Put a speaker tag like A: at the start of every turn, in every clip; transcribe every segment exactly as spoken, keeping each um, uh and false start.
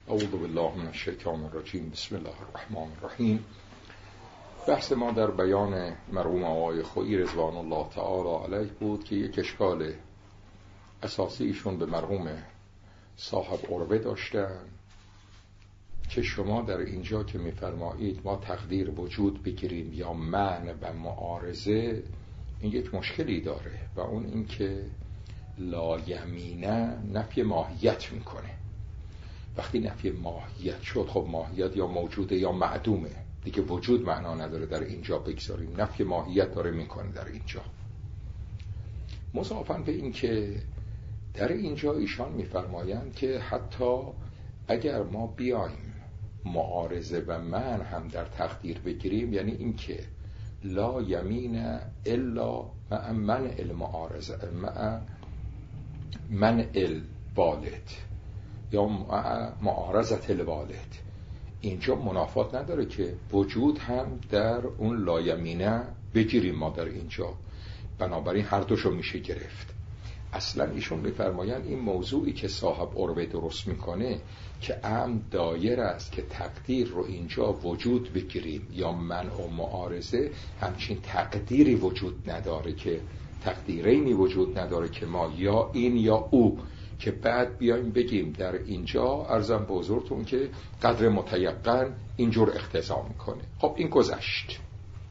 A: اعوذ بالله من الشیطان الرجیم. بسم الله الرحمن الرحیم. بحث ما در بیان مرحوم آقای خویی رضوان الله تعالی علیه بود که یک اشکال اساسی ایشون به مرحوم صاحب عروه داشتن که شما در اینجا که میفرمایید ما تقدیر وجود بگیریم یا معنی و معارضه، این یک مشکلی داره و اون این که لا یمینه نفی ماهیت میکنه. وقتی نفی ماهیت شد، خب ماهیت یا موجوده یا معدومه دیگه، وجود معنا نداره در اینجا بگذاریم. نفی ماهیت داره میکنه در اینجا. مضافاً به این که در اینجا ایشان میفرمایند که حتی اگر ما بیایم معارضه و من هم در تقدیر بگیریم، یعنی این که لا یمین الا مع منع المعارضه مع منع الوالد یا معارضت الوالد، اینجا منافات نداره که وجود هم در اون لا یمینه بگیریم ما در اینجا. بنابراین هر دوشو میشه گرفت. اصلا ایشون میفرمایند این موضوعی که صاحب عروه درست میکنه که ام دایر است که تقدیر رو اینجا وجود بگیریم یا منع و معارضه، همچین تقدیری وجود نداره که تقدیرینی وجود نداره که ما یا این یا او که بعد بیایم بگیم در اینجا ارزم به حضورتون که قدر متیقن اینجور اقتضا میکنه. خب این گذشت.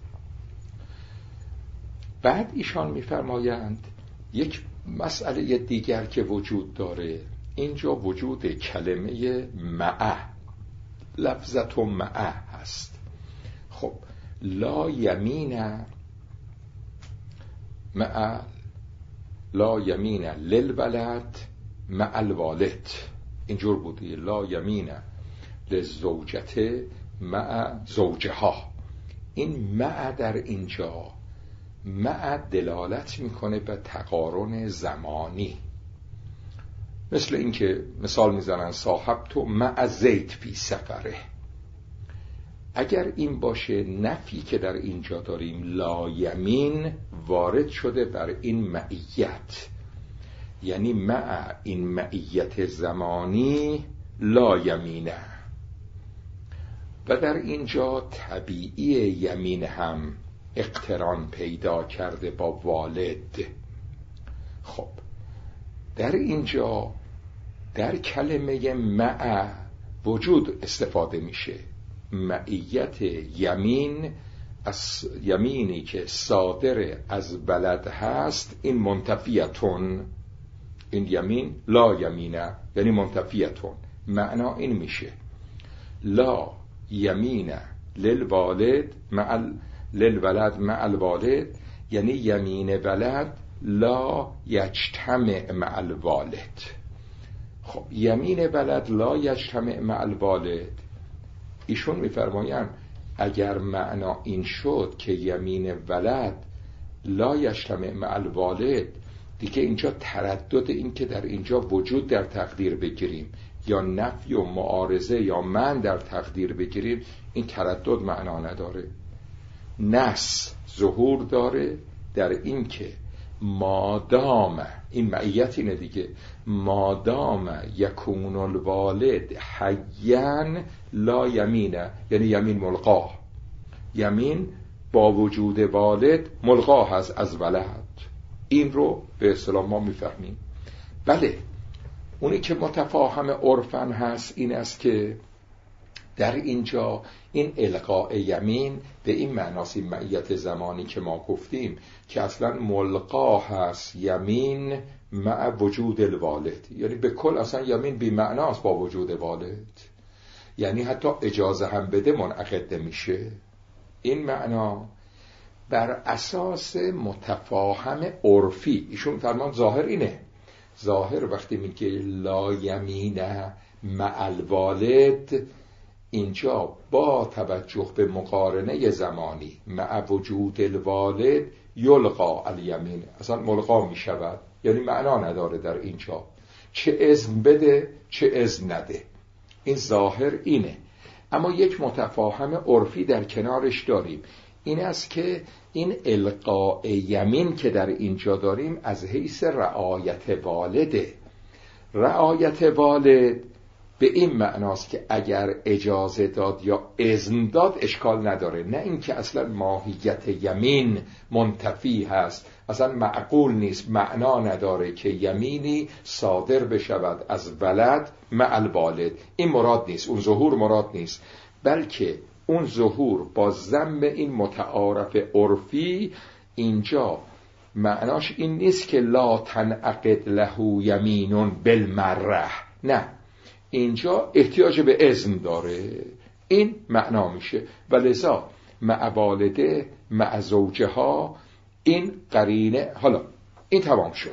A: بعد ایشان میفرمایند یک مسئله دیگر که وجود داره اینجا وجود کلمه مع، لفظت و مع هست. خب لا یمین مع لا یمین للولد مع الوالد، اینجور بودی لا یمین للزوجته مع زوجها. این مع در اینجا مع دلالت میکنه به تقارن زمانی، مثل اینکه مثال میزنن صاحب تو مع زید فی سفره. اگر این باشه نفی که در اینجا داریم لا یمین وارد شده بر این معیت، یعنی مع این معیت زمانی لا یمینه، و در اینجا طبیعی یمین هم اقتران پیدا کرده با والد. خب در اینجا در کلمه مع وجود استفاده میشه. معیت یمین از یمینی که صادر از بلد هست این منتفیتون، این یمین لا یمینه یعنی منتفیتون. معنا این میشه لا یمین للوالد مع للولد مع الوالد، یعنی یمین ولد لا یجتمع مع الوالد. خب یمین ولد لا یجتمع مع الوالد، ایشون میفرمایند اگر معنا این شد که یمین ولد لا یجتمع مع الوالد، دیگه اینجا تردد این که در اینجا وجود در تقدیر بگیریم یا نفی و معارضه یا من در تقدیر بگیریم، این تردد معنا نداره. نص ظهور داره در این که مادام، این معیت اینه دیگه، مادام یکون الوالد حیاً لا یمینه، یعنی یمین ملقا، یمین با وجود والد ملقا هست از ولد. این رو به اصطلاح ما میفهمیم. بله اونی که متفاهم عرفاً هست این است که در اینجا این القاء یمین به این معناست، این معیت زمانی که ما گفتیم که اصلا ملقا هست یمین مع وجود الوالد، یعنی به کل اصلا یمین بی معناست با وجود والد، یعنی حتی اجازه هم بده منعقد نمیشه. این معنا بر اساس متفاهم عرفی، ایشون فرمان ظاهر اینه، ظاهر وقتی میگه لا یمین مع الوالد، اینجا با توجه به مقارنه زمانی مع وجود الوالد یلقا الیمین، اصلا ملقا می شود، یعنی معنا نداره در اینجا چه اذن بده چه اذن نده. این ظاهر اینه. اما یک متفاهم عرفی در کنارش داریم، این است که این القاء یمین که در اینجا داریم از حیث رعایت والده. رعایت والد به این معناست که اگر اجازه داد یا اذن داد اشکال نداره، نه اینکه اصلا ماهیت یمین منتفی هست، اصلا معقول نیست، معنا نداره که یمینی صادر بشود از ولد مع الوالد. این مراد نیست، اون ظهور مراد نیست، بلکه اون ظهور با ضم این متعارف عرفی اینجا معناش این نیست که لا تنعقد له یمینون بالمره، نه، اینجا احتیاج به اذن داره، این معنا میشه. و لذا مع والده مع زوجها این قرینه. حالا این تمام شد.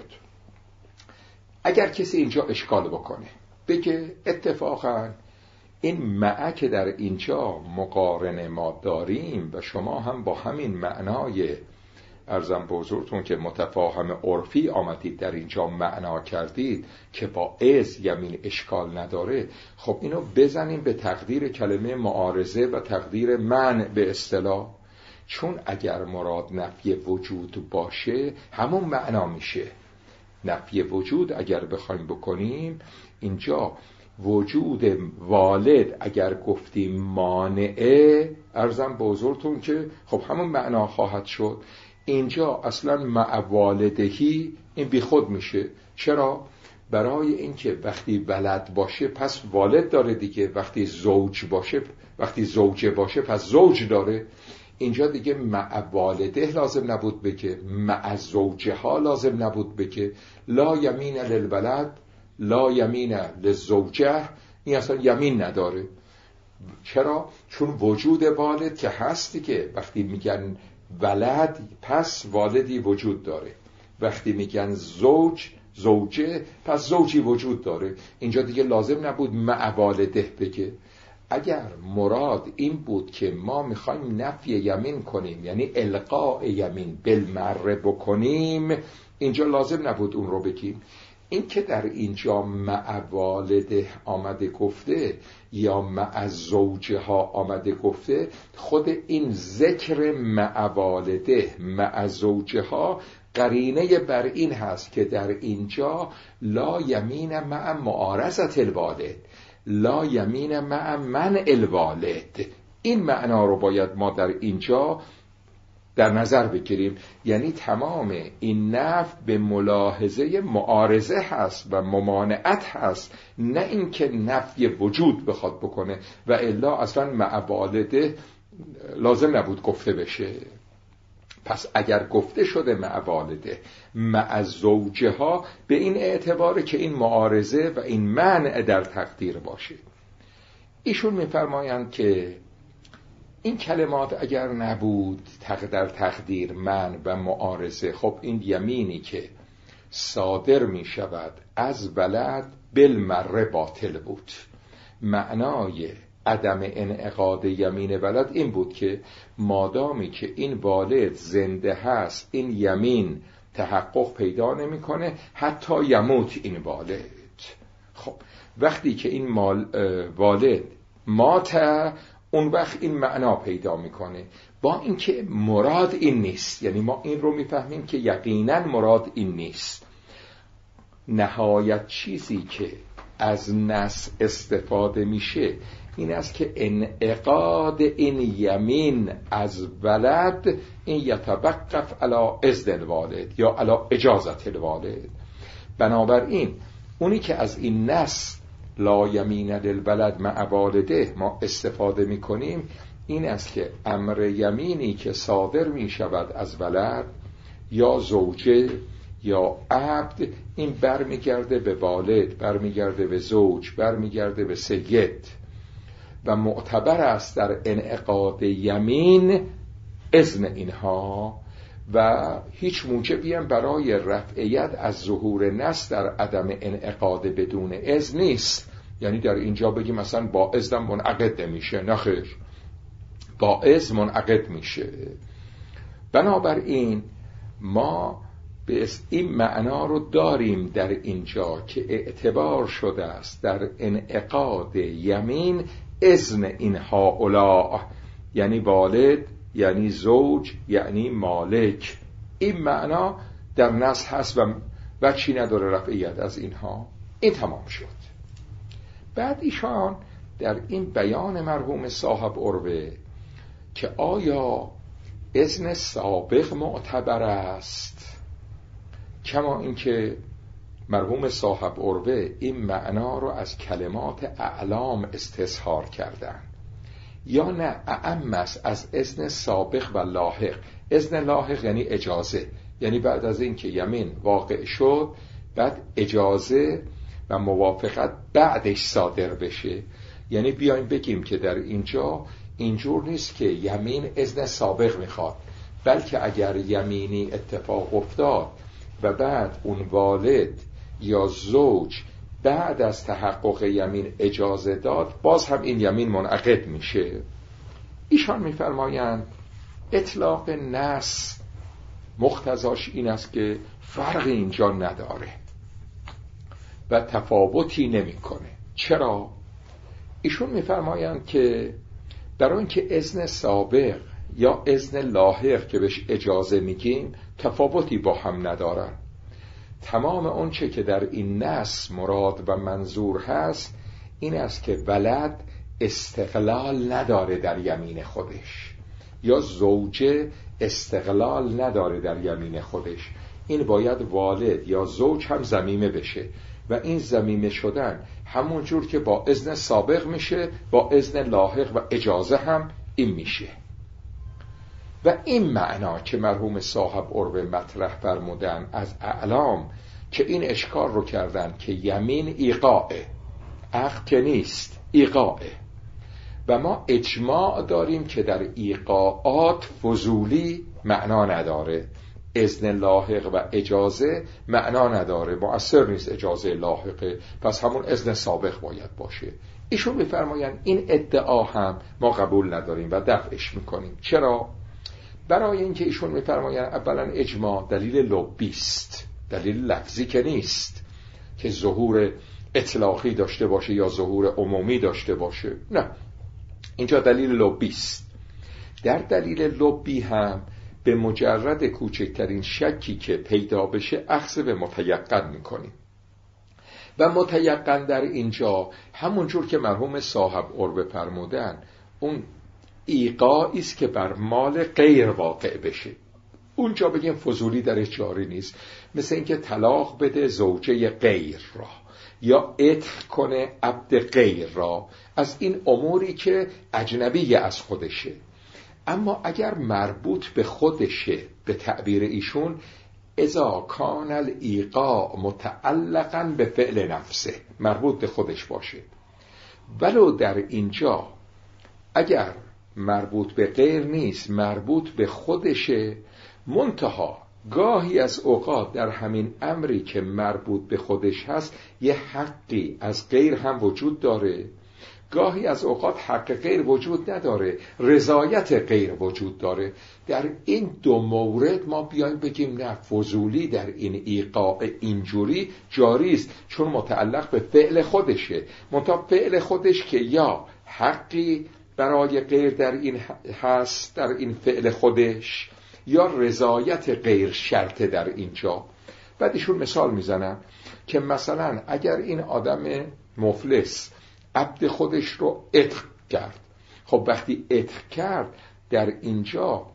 A: اگر کسی اینجا اشکال بکنه بگه اتفاقا این مع که در اینجا مقارنه ما داریم و شما هم با همین معنای ارزم به حضورتون که متفاهم عرفی آمدید در اینجا معنا کردید که با از یمین اشکال نداره، خب اینو بزنیم به تقدیر کلمه معارضه و تقدیر من به اصطلاح، چون اگر مراد نفی وجود باشه همون معنا میشه. نفی وجود اگر بخوایم بکنیم اینجا وجود والد اگر گفتیم مانعه، ارزم به حضورتون که خب همون معنا خواهد شد. اینجا اصلا مع والدهی این بی خود میشه. چرا؟ برای اینکه وقتی ولد باشه پس والد داره دیگه، وقتی زوج باشه وقتی زوجه باشه پس زوج داره. اینجا دیگه مع والده لازم نبود بگه، مع زوجه ها لازم نبود بگه. لا یمین للولد لا یمین للزوجه، این اصلا یمین نداره. چرا؟ چون وجود والد که هستی که وقتی میگن ولد پس والدی وجود داره، وقتی میگن زوج زوجه پس زوجی وجود داره. اینجا دیگه لازم نبود مع والده بگه. اگر مراد این بود که ما میخوایم نفی یمین کنیم، یعنی القاء یمین بالمره بکنیم، اینجا لازم نبود اون رو بگیم. این که در اینجا مع والده آمده گفته یا مع زوجه ها آمده گفته، خود این ذکر مع والده مع زوجه ها قرینه بر این هست که در اینجا لا یمین مع معارضت الوالد، لا یمین مع من الوالد. این معنا رو باید ما در اینجا در نظر بگیریم. یعنی تمام این نفی به ملاحظه معارضه هست و ممانعت هست، نه اینکه نفی وجود بخواد بکنه، و الا اصلا مع والده لازم نبود گفته بشه. پس اگر گفته شده مع والده مع زوجه ها به این اعتباره که این معارضه و این منع در تقدیر باشه. ایشون میفرمایند که این کلمات اگر نبود در تقدیر من و معارضه، خب این یمینی که صادر می شود از ولد بالمره باطل بود. معنای عدم انعقاد یمین ولد این بود که مادامی که این والد زنده هست این یمین تحقق پیدا نمیکنه حتی یموت این والد. خب وقتی که این مال والد مات، اون وقت این معنا پیدا میکنه، با اینکه مراد این نیست. یعنی ما این رو میفهمیم که یقینا مراد این نیست. نهایت چیزی که از نص استفاده میشه این است که انعقاد این یمین از ولد این یتوقف علی اذن الوالد یا علی اجازت الوالد. بنابراین اونی که از این نص لا یمین للولد مع والده ما استفاده میکنیم این است که امر یمینی که صادر می شود از ولد یا زوجه یا عبد، این برمیگرده به والد، برمیگرده به زوج، برمیگرده به سید، و معتبر است در انعقاد یمین اذن اینها، و هیچ موجبی هم برای رفعیت از ظهور نص در عدم انعقاد بدون اذن نیست. یعنی در اینجا بگیم مثلا با اذن منعقد نمیشه، نخیر، با اذن منعقد میشه. بنابراین ما به این معنا رو داریم در اینجا که اعتبار شده است در انعقاد یمین اذن این هؤلاء، یعنی والد، یعنی زوج، یعنی مالک. این معنا در نص هست و وجهی نداره رفعیت از اینها. این تمام شد. بعد ایشان در این بیان مرحوم صاحب عروه که آیا اذن سابق معتبر است، کما اینکه مرحوم صاحب عروه این معنا رو از کلمات اعلام استظهار کردن، یا نه اعم است از اذن سابق و لاحق. اذن لاحق یعنی اجازه، یعنی بعد از این که یمین واقع شد بعد اجازه و موافقت بعدش صادر بشه. یعنی بیایم بگیم که در اینجا اینجور نیست که یمین اذن سابق میخواد، بلکه اگر یمینی اتفاق افتاد و بعد اون والد یا زوج بعد از تحقق یمین اجازه داد، باز هم این یمین منعقد میشه. ایشان میفرمایند اطلاق نص مقتضاش این است که فرق اینجا نداره و تفاوتی نمیکنه. چرا؟ ایشون میفرمایند که برای اینکه اذن سابق یا اذن لاحق که بهش اجازه میگیم تفاوتی با هم ندارن. تمام اون چه که در این نص مراد و منظور هست این است که ولد استقلال نداره در یمین خودش، یا زوجه استقلال نداره در یمین خودش. این باید والد یا زوج هم ضمیمه بشه و این ضمیمه شدن همون جور که با اذن سابق میشه با اذن لاحق و اجازه هم این میشه. و این معنا که مرحوم صاحب عروه مطرح فرمودن از اعلام که این اشکال رو کردن که یمین ایقاعه، عقد که نیست، ایقاعه. و ما اجماع داریم که در ایقاعات فضولی معنا نداره، اذن لاحق و اجازه معنا نداره، مؤثر نیست اجازه لاحقه، پس همون اذن سابق باید باشه. ایشون میفرمایند این ادعا هم ما قبول نداریم و دفعش میکنیم. چرا؟ برای اینکه ایشون میفرمایند اولا اجماع دلیل لفظی است، دلیل لفظی که نیست که ظهور اطلاقی داشته باشه یا ظهور عمومی داشته باشه، نه، اینجا دلیل لفظی است. در دلیل لفظی هم به مجرد کوچکترین شکی که پیدا بشه اخذ به متیقن میکنیم و متیقن در اینجا همونجور که مرحوم صاحب عروه فرمودن اون ایقاعی است که بر مال غیر واقع بشه. اونجا بگیم فضولی درش جاری نیست، مثل اینکه طلاق بده زوجه غیر را یا عتق کنه عبد غیر را، از این اموری که اجنبی از خودشه. اما اگر مربوط به خودشه به تعبیر ایشون اذا کان الایقاع متعلقا به فعل نفسه، مربوط به خودش باشه. ولو در اینجا اگر مربوط به غیر نیست مربوط به خودشه، منتها گاهی از اوقات در همین امری که مربوط به خودش هست یه حقی از غیر هم وجود داره، گاهی از اوقات حق غیر وجود نداره، رضایت غیر وجود داره. در این دو مورد ما بیایم بگیم نه، فضولی در این ایقاع اینجوری جاری است چون متعلق به فعل خودشه. منتها فعل خودش که یا حقی برای غیر در این هست در این فعل خودش یا رضایت غیر شرط در اینجا. بعد ایشون مثال میزنن که مثلا اگر این آدم مفلس عبد خودش رو عتق کرد، خب وقتی عتق کرد در اینجا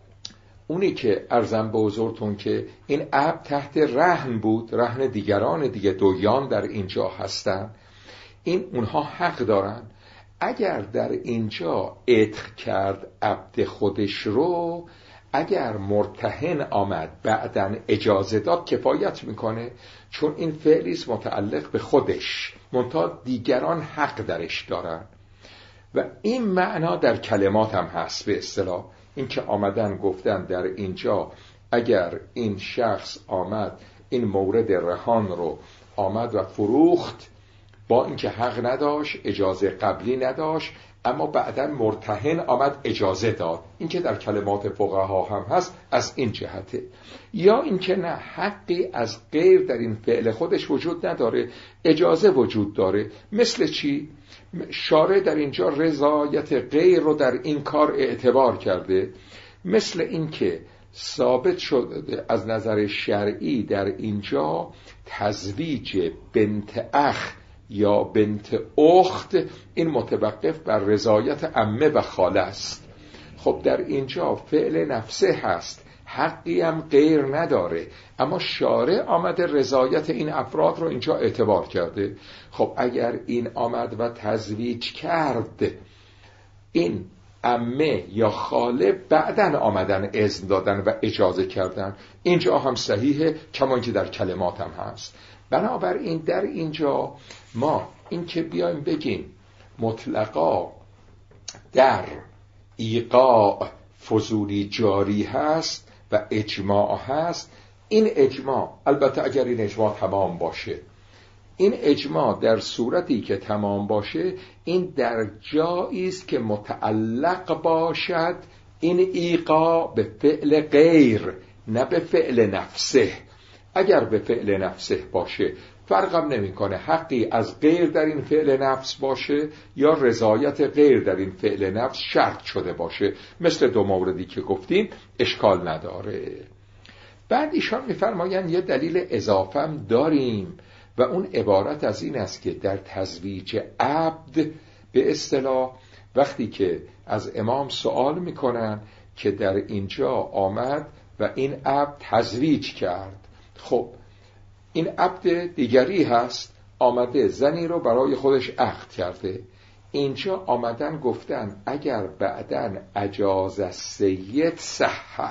A: اونی که عرضم به حضورتون که این عبد تحت رهن بود، رهن دیگران دیگه، دویان در اینجا هستن، این اونها حق دارن. اگر در اینجا عتق کرد عبد خودش رو، اگر مرتهن آمد بعدن اجازه داد کفایت میکنه، چون این فعلیست متعلق به خودش، منتها دیگران حق درش دارن. و این معنا در کلمات هم هست. به اصطلاح این که آمدن گفتن در اینجا اگر این شخص آمد این مورد رهان رو آمد و فروخت، با اینکه حق نداشت، اجازه قبلی نداشت، اما بعداً مرتهن آمد اجازه داد، این که در کلمات فقها هم هست از این جهته. یا اینکه نه، حقی از غیر در این فعل خودش وجود نداره، اجازه وجود داره. مثل چی؟ شارع در اینجا رضایت غیر رو در این کار اعتبار کرده، مثل این که ثابت شد از نظر شرعی در اینجا تزویج بنت اخ یا بنت اخت، این متوقف بر رضایت عمه و خاله است. خب در اینجا فعل نفسه هست، حقی هم غیر نداره، اما شارع آمده رضایت این افراد رو اینجا اعتبار کرده. خب اگر این آمد و تزویج کرد، این عمه یا خاله بعدن آمدن اذن دادن و اجازه کردن، اینجا هم صحیحه، کمان که در کلمات هم هست. بنابراین در اینجا ما این که بیایم بگیم مطلقا در ایقاع فضولی جاری هست و اجماع هست، این اجماع، البته اگر این اجماع تمام باشه، این اجماع در صورتی که تمام باشه، این در جایی است که متعلق باشد این ایقاع به فعل غیر، نه به فعل نفسه. اگر به فعل نفسه باشه فرقم نمیکنه حقی از غیر در این فعل نفس باشه یا رضایت غیر در این فعل نفس شرط شده باشه، مثل دو موردی که گفتیم اشکال نداره. بعد ایشان میفرمایند یه دلیل اضافه هم داریم و اون عبارت از این است که در تزویج عبد به اصطلاح وقتی که از امام سوال میکنن که در اینجا آمد و این عبد تزویج کرد، خب این عبد دیگری هست، آمده زنی رو برای خودش عقد کرده، اینجا آمدن گفتن اگر بعدن اجاز السید صحه،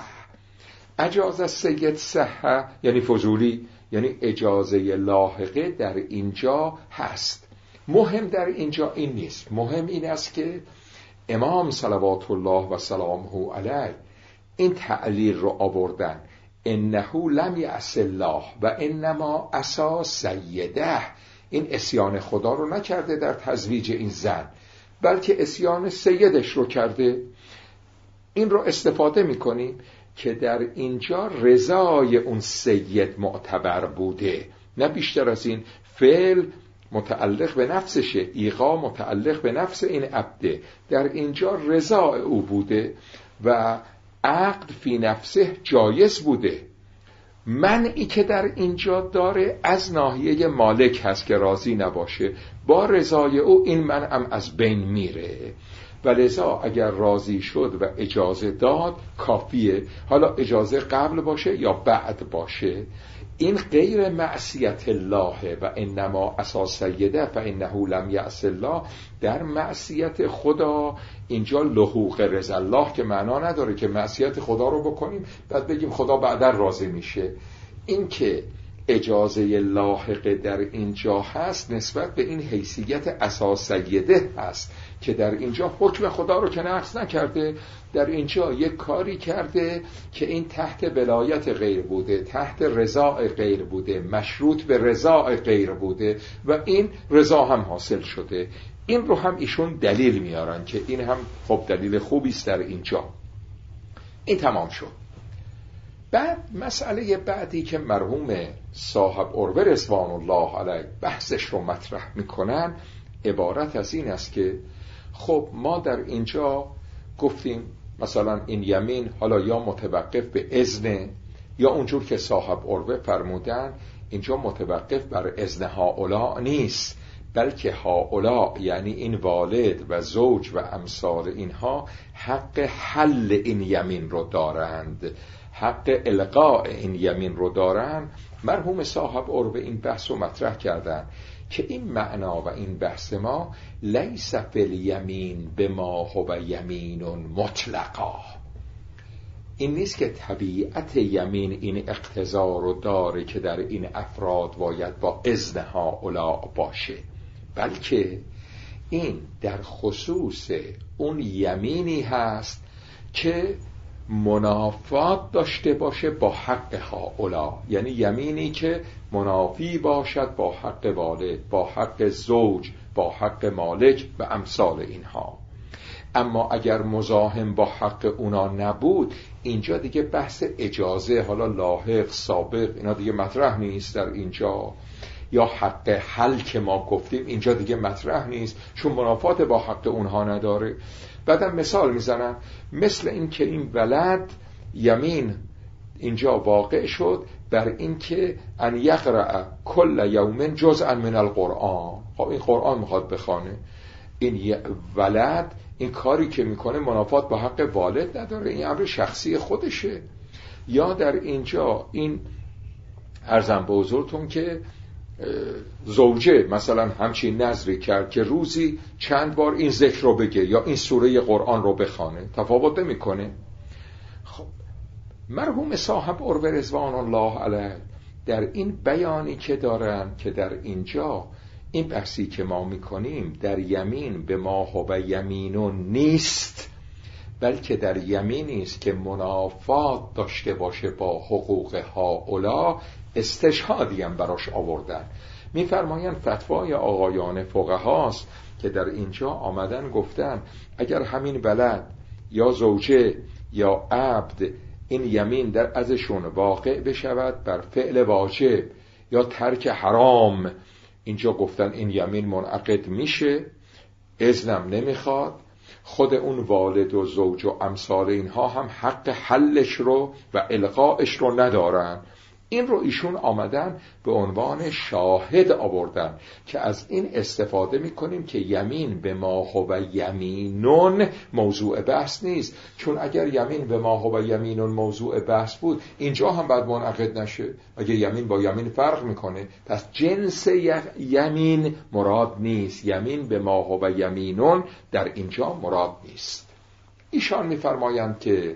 A: اجاز السید صحه یعنی فضولی، یعنی اجازه لاحقه در اینجا هست. مهم در اینجا این نیست، مهم این است که امام صلوات الله و سلامه علیه این تعلیل رو آوردن، انه لم یعص الله و انما عصا سیده، این عصیان خدا رو نکرده در تزویج این زن، بلکه عصیان سیدش رو کرده. این رو استفاده میکنیم که در اینجا رضای اون سید معتبر بوده، نه بیشتر از این. فعل متعلق به نفسشه، ایقا متعلق به نفس این عبده، در اینجا رضا او بوده و عقد فی نفسه جایز بوده. منعی که در اینجا داره از ناحیه مالک هست که راضی نباشه، با رضای او این منعم از بین میره و لذا اگر راضی شد و اجازه داد کافیه، حالا اجازه قبل باشه یا بعد باشه. این غیر معصیت الله و انما عصا سیده فانه لم یعص الله، در معصیت خدا اینجا لحوق رضا الله که معنا نداره که معصیت خدا رو بکنیم بعد بگیم خدا بعدا راضی میشه. این که اجازه لاحقه در اینجا هست نسبت به این حیثیت عصا سیده هست که در اینجا حکم خدا رو که نقض نکرده، در اینجا یک کاری کرده که این تحت ولایت غیر بوده، تحت رضا غیر بوده، مشروط به رضا غیر بوده و این رضا هم حاصل شده. این رو هم ایشون دلیل میارن که این هم خب دلیل خوبی است در اینجا. این تمام شد. بعد مسئله بعدی که مرحوم صاحب عروه رضوان الله علیه بحثش رو مطرح میکنن عبارت از این است که خب ما در اینجا گفتیم مثلا این یمین حالا یا متوقف به اذن یا اونجور که صاحب عروه فرمودن اینجا متوقف بر اذن هؤلاء نیست، بلکه هؤلاء یعنی این والد و زوج و امثال اینها حق حل این یمین رو دارند، حق القاء این یمین رو دارن. مرحوم صاحب عروه این بحث رو مطرح کردن که این معنا و این بحث ما لیس فی الیمین بما هو یمین مطلقا، این نیست که طبیعت یمین این اقتضا رو داره که در این افراد باید با اذن هؤلاء باشه، بلکه این در خصوص اون یمینی هست که منافات داشته باشه با حق هؤلاء، یعنی یمینی که منافی باشد با حق والد، با حق زوج، با حق مالک و امثال اینها. اما اگر مزاحم با حق اونا نبود، اینجا دیگه بحث اجازه حالا لاحق سابق اینا دیگه مطرح نیست در اینجا، یا حق حل که ما گفتیم اینجا دیگه مطرح نیست چون منافات با حق اونها نداره. بعدم مثال میزنن مثل این که این ولد یمین اینجا واقع شد بر اینکه ان یقرأ کل یوم جزءا من القرآن. خب این قرآن میخواد بخونه، این ولد این کاری که میکنه منافات با حق والد نداره، این امر شخصی خودشه. یا در اینجا این عرضم به حضورتون که زوجه مثلا همچین نظری کرد که روزی چند بار این ذکر رو بگه یا این سوره قرآن رو بخونه، تفاوت نمیکنه. خب مرحوم صاحب عروه رضوان الله علیه در این بیانی که دارن که در اینجا این بحثی که ما میکنیم در یمین به ما هو یمینون نیست، بلکه در یمینی است که منافات داشته باشه با حقوق هؤلاء، استشهادی هم براش آوردن. میفرمایند فتوای آقایان فقهاست که در اینجا آمدن گفتن اگر همین ولد یا زوجه یا عبد این یمین در ازشون واقع بشود بر فعل واجب یا ترک حرام، اینجا گفتن این یمین منعقد میشه، اذنم نمیخواد، خود اون والد و زوج و امثال اینها هم حق حلش رو و القائش رو ندارن. این رو ایشون آمدن به عنوان شاهد آوردن که از این استفاده میکنیم که یمین به ما هو یمینون موضوع بحث نیست، چون اگر یمین به ما هو یمینون موضوع بحث بود اینجا هم باید منعقد نشه. اگر یمین با یمین فرق میکنه پس جنس یمین مراد نیست، یمین به ما هو یمینون در اینجا مراد نیست. ایشان میفرمایند که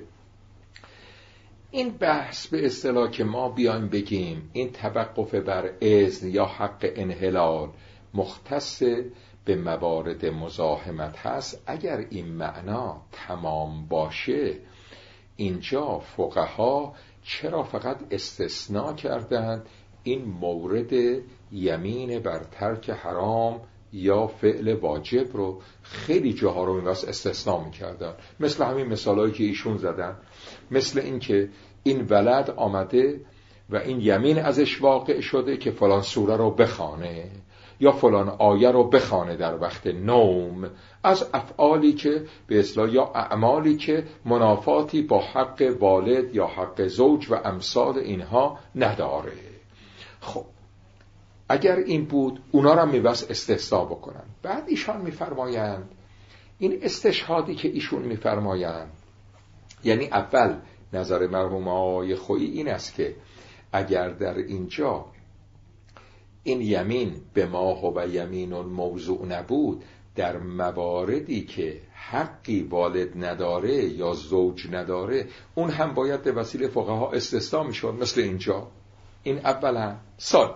A: این بحث به اصطلاح که ما بیایم بگیم این توقف بر اذن یا حق انحلال مختص به موارد مزاحمت هست، اگر این معنا تمام باشه اینجا فقها چرا فقط استثناء کردند این مورد یمین بر ترک حرام یا فعل واجب رو؟ خیلی جاها رو این استثناء می‌کردن، مثل همین مثالایی که ایشون زدن، مثل این که این ولد آمده و این یمین ازش واقع شده که فلان سوره رو بخونه یا فلان آیه رو بخونه در وقت نوم، از افعالی که به اصطلاح یا اعمالی که منافاتی با حق والد یا حق زوج و امثال اینها نداره. خب اگر این بود اونا را میبست استثناء بکنن. بعد ایشان میفرمایند این استشهادی که ایشون میفرمایند، یعنی اول نظر مرحوم آقای خویی این است که اگر در اینجا این یمین به ما هو یمینون موضوع نبود، در مواردی که حقی والد نداره یا زوج نداره اون هم باید به وسیله فقها استثناء میشد، مثل اینجا. این اولا. سال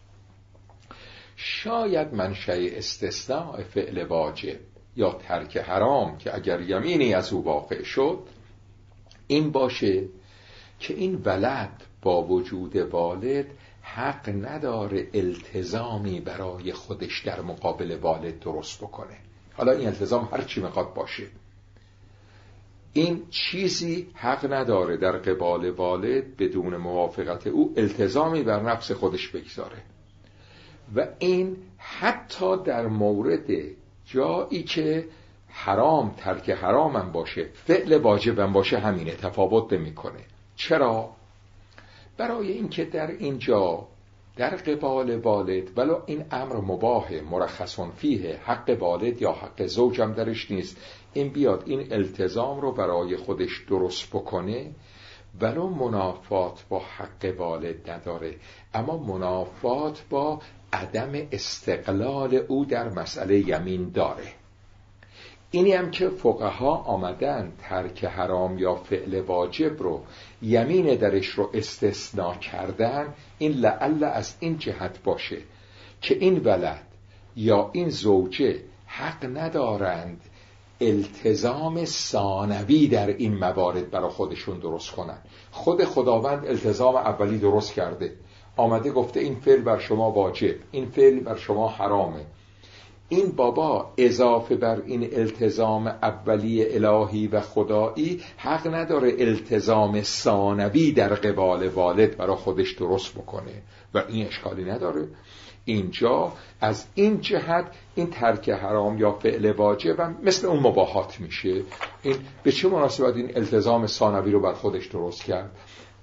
A: شاید منشأ استثناء فعل واجب یا ترک حرام که اگر یمینی از او واقع شد این باشه که این ولد با وجود والد حق نداره التزامی برای خودش در مقابل والد درست بکنه. حالا این التزام هر چی میخواد باشه، این چیزی حق نداره در قبال والد بدون موافقت او التزامی بر نفس خودش بگذاره. و این حتی در مورد جایی که حرام ترک حرام هم باشه فعل واجب هم باشه همینه، تفاوت نمیکنه. چرا؟ برای اینکه در اینجا در قبال والد ولو این امر مباهه مرخصون فیه، حق والد یا حق زوج هم درش نیست، این بیاد این التزام رو برای خودش درست بکنه ولو منافات با حق والد نداره، اما منافات با عدم استقلال او در مسئله یمین داره. اینی هم که فقها آمدن ترک حرام یا فعل واجب رو یمین درش رو استثناء کردن، این لعل از این جهت باشه که این ولد یا این زوجه حق ندارند التزام ثانوی در این موارد برای خودشون درست کنن. خود خداوند التزام اولی درست کرده، آمده گفته این فعل بر شما واجب، این فعل بر شما حرامه. این بابا اضافه بر این التزام اولی الهی و خدایی حق نداره التزام ثانوی در قبال والد برای خودش درست بکنه و این اشکالی نداره. اینجا از این جهت این ترک حرام یا فعل واجب هم مثل اون مباحات میشه. این به چه مناسبت این التزام ثانوی رو بر خودش درست کرد؟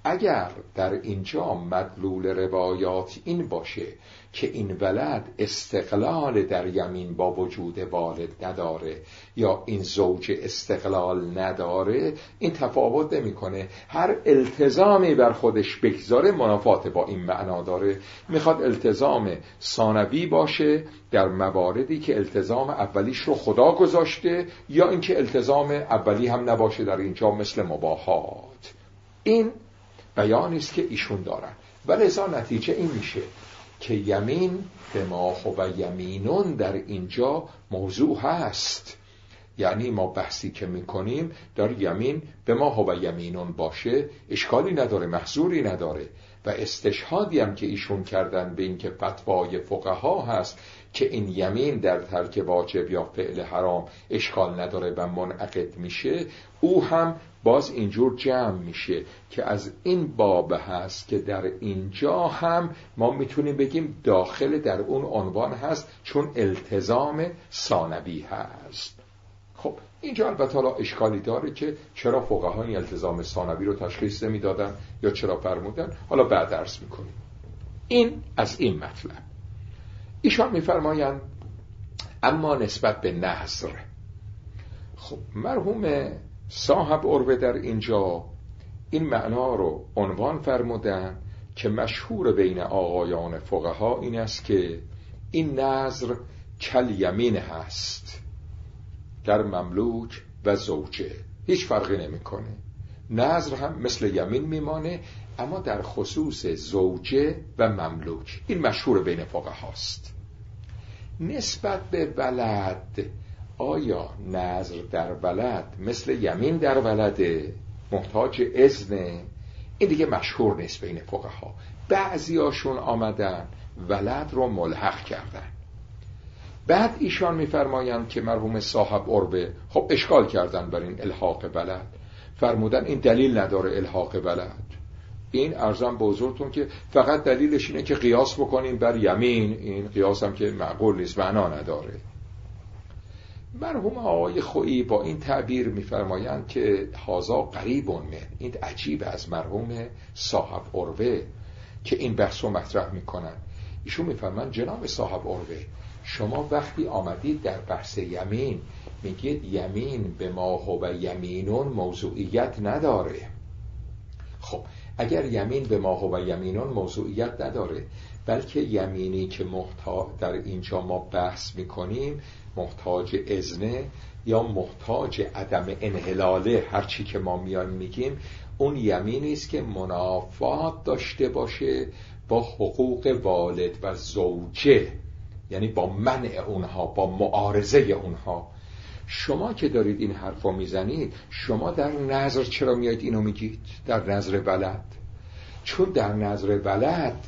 A: اگر در اینجا مدلول روایات این باشه که این ولد استقلال در یمین با وجود والد نداره یا این زوج استقلال نداره، این تفاوت نمیکنه. هر التزامی بر خودش بگذاره منافات با این معنا داره. میخواد التزام ثانوی باشه در مواردی که التزام اولیش رو خدا گذاشته، یا اینکه التزام اولی هم نباشه در اینجا مثل مباحات. این بیانی است که ایشون دارن و لذا نتیجه این میشه که یمین به ما و یمینون در اینجا موضوع هست. یعنی ما بحثی که میکنیم در یمین به ما و یمینون باشه اشکالی نداره، محظوری نداره. و استشهادی هم که ایشون کردن به این که فتوای فقها هست که این یمین در ترک واجب یا فعل حرام اشکال نداره و منعقد میشه، او هم باز اینجور جمع میشه که از این باب هست که در اینجا هم ما میتونیم بگیم داخل در اون عنوان هست چون التزام ثانوی هست. خب اینجا البته حالا اشکالی داره که چرا فقها این التزام ثانوی رو تشخیص نمیدادن یا چرا فرمودن، حالا بعد عرض میکنیم. این از این مطلب. ایشان میفرمایند اما نسبت به نظر، خب مرحوم صاحب عروه در اینجا این معنا رو عنوان فرمودن که مشهور بین آقایان فقها این است که این نظر کل یمین هست در مملوک و زوجه، هیچ فرقی نمیکنه. نظر هم مثل یمین میمانه، اما در خصوص زوجه و مملوک این مشهور بین فقهاست. نسبت به ولد، آیا نظر در ولد مثل یمین در ولده محتاج اذنه؟ این دیگه مشهور نیست بین فقها. بعضیاشون آمدن ولد رو ملحق کردن. بعد ایشان میفرمایند که مرحوم صاحب عروه خب اشکال کردن بر این الحاق ولد، فرمودن این دلیل نداره الحاق ولد. این ارزم به حضورتون که فقط دلیلش اینه که قیاس بکنیم بر یمین، این قیاس هم که معقول نیست، معنا نداره. مرحوم آقای خویی با این تعبیر میفرمایند که هازا قریب من، این عجیب از مرحوم صاحب عروه که این بحث رو مطرح میکنن. ایشون میفرمایند جناب صاحب عروه، شما وقتی آمدید در بحث یمین میگید یمین به ما و یمینون موضوعیت نداره. خب اگر یمین به ما و یمینون موضوعیت نداره، بلکه یمینی که محتاج در اینجا ما بحث میکنیم محتاج اذنه یا محتاج عدم انحلاله، هرچی که ما میایم میگیم، اون یمینی است که منافات داشته باشه با حقوق والد و زوجه، یعنی با منع اونها، با معارضه اونها. شما که دارید این حرفو میزنید، شما در نظر چرا میایید اینو میگید در نظر ولد؟ چون در نظر ولد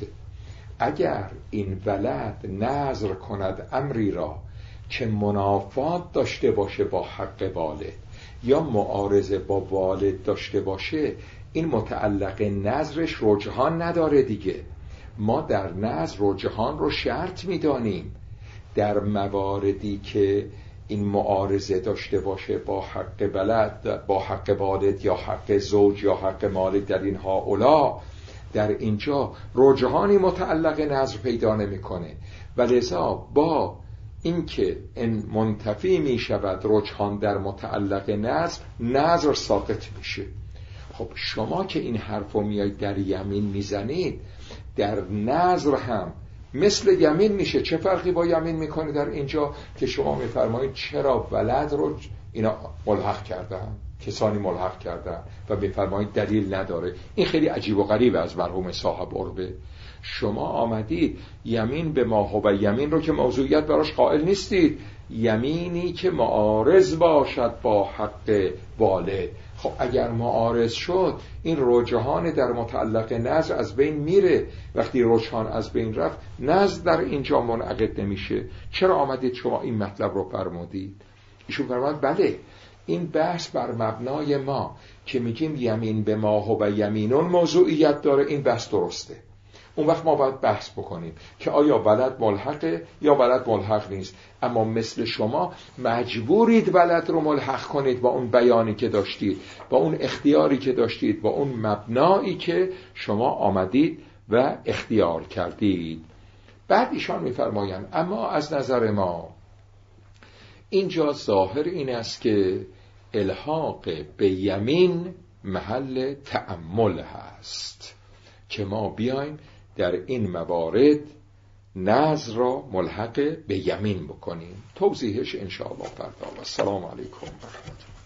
A: اگر این ولد نظر کند امری را که منافات داشته باشه با حق والد یا معارضه با والد داشته باشه، این متعلق نظرش رجحان نداره دیگه. ما در نظر رجحان رو شرط میدانیم در مواردی که این معارضه داشته باشه با حق ولد، با حق والد یا حق زوج یا حق مالک، در اینها اولا در اینجا رجحانی متعلق نظر پیدا نمیکنه و لذا با اینکه این منتفی می شود رجحان در متعلق نظر، نظر ساقط میشه. خب شما که این حرفو میایید در یمین میزنید، در نظر هم مثل یمین میشه. چه فرقی با یمین میکنه در اینجا که شما میفرمایید چرا ولد رو اینا ملحق کردن، کسانی ملحق کردن و میفرمایید دلیل نداره؟ این خیلی عجیب و غریب از مرحوم صاحب عروه. شما آمدید یمین به ما و یمین رو که موضوعیت براش قائل نیستید، یمینی که معارض باشد با حق والد. خب اگر معارض شد این رجحان در متعلق نظر از بین میره. وقتی رجحان از بین رفت، نظر در اینجا منعقد نمیشه. چرا آمدید شما این مطلب رو فرمودید؟ ایشون فرمود بله، این بحث بر مبنای ما که میگیم یمین به ما و یمینون موضوعیت داره، این بحث درسته. اون وقت ما باید بحث بکنیم که آیا ولد ملحقه یا ولد ملحق نیست. اما مثل شما مجبورید ولد رو ملحق کنید با اون بیانی که داشتید، با اون اختیاری که داشتید، با اون مبنایی که شما آمدید و اختیار کردید. بعد ایشان می‌فرمایند اما از نظر ما اینجا ظاهر این است که الحاق به یمین محل تأمل هست که ما بیایم در این موارد نظر را ملحق به یمین بکنیم. توضیحش انشاءالله فردا. و السلام علیکم و رحمت الله.